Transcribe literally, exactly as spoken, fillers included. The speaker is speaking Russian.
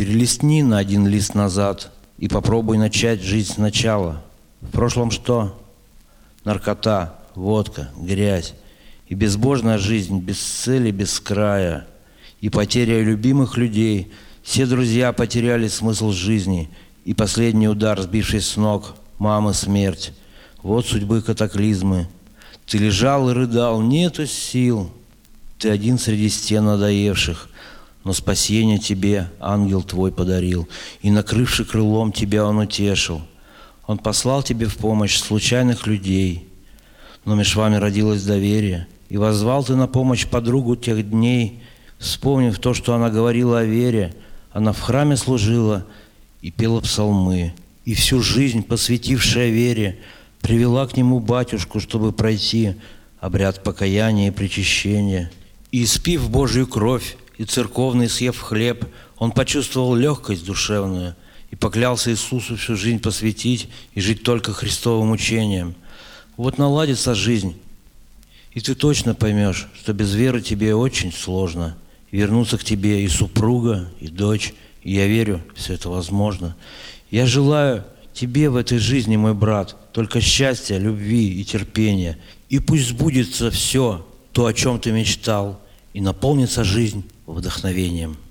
Перелистни на один лист назад и попробуй начать жизнь сначала. В прошлом что? Наркота, водка, грязь. И безбожная жизнь, без цели, без края. И потеря любимых людей. Все друзья потеряли смысл жизни. И последний удар, сбивший с ног, мамы смерть. Вот судьбы катаклизмы. Ты лежал и рыдал, нету сил. Ты один среди стен надоевших. Но спасение тебе ангел твой подарил, и, накрывший крылом, тебя он утешил. Он послал тебе в помощь случайных людей, но меж вами родилось доверие, и воззвал ты на помощь подругу тех дней, вспомнив то, что она говорила о вере. Она в храме служила и пела псалмы, и всю жизнь, посвятившая вере, привела к нему батюшку, чтобы пройти обряд покаяния и причащения. И, испив Божью кровь, и церковный съев хлеб, он почувствовал легкость душевную и поклялся Иисусу всю жизнь посвятить и жить только Христовым учением. Вот наладится жизнь, и ты точно поймешь, что без веры тебе очень сложно. И вернуться к тебе и супруга, и дочь, и я верю, все это возможно. Я желаю тебе в этой жизни, мой брат, только счастья, любви и терпения. И пусть сбудется все то, о чем ты мечтал, и наполнится жизнь вдохновением.